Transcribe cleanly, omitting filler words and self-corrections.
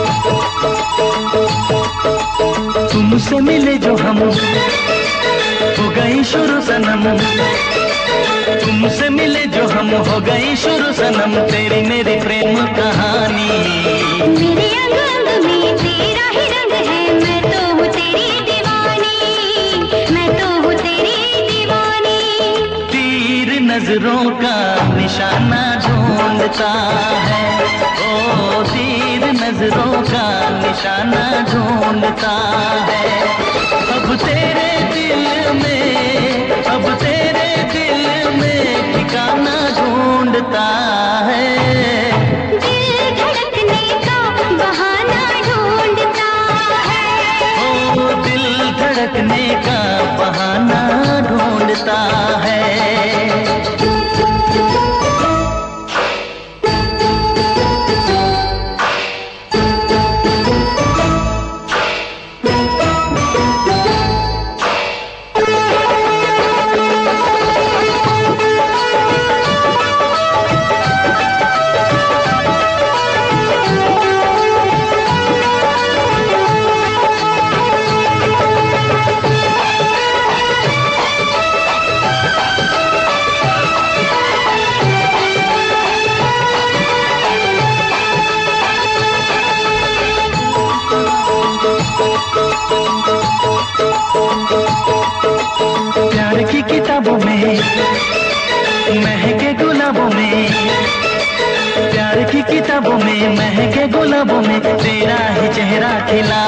तुमसे मिले जो हम हो गई शुरू सनम, तुमसे मिले जो हम हो गई शुरू सनम, तेरी मेरी प्रेम कहानी। मेरे अंग अंग में तेरा ही रंग है, मैं तो हूँ तेरी दीवानी, मैं तो हूँ तेरी दीवानी। तीर नजरों का निशाना ढूंढता है, ओ तीर नजरों का निशाना ढूंढता है। अब तेरे दिल में, अब तेरे दिल में ठिकाना ढूंढता है। दिल धड़कने का बहाना ढूंढता है, ओ दिल धड़कने का बहाना ढूंढता है। प्यार की किताबों में महके गुलाबों में, प्यार की किताबों में महके गुलाबों में तेरा ही चेहरा खिला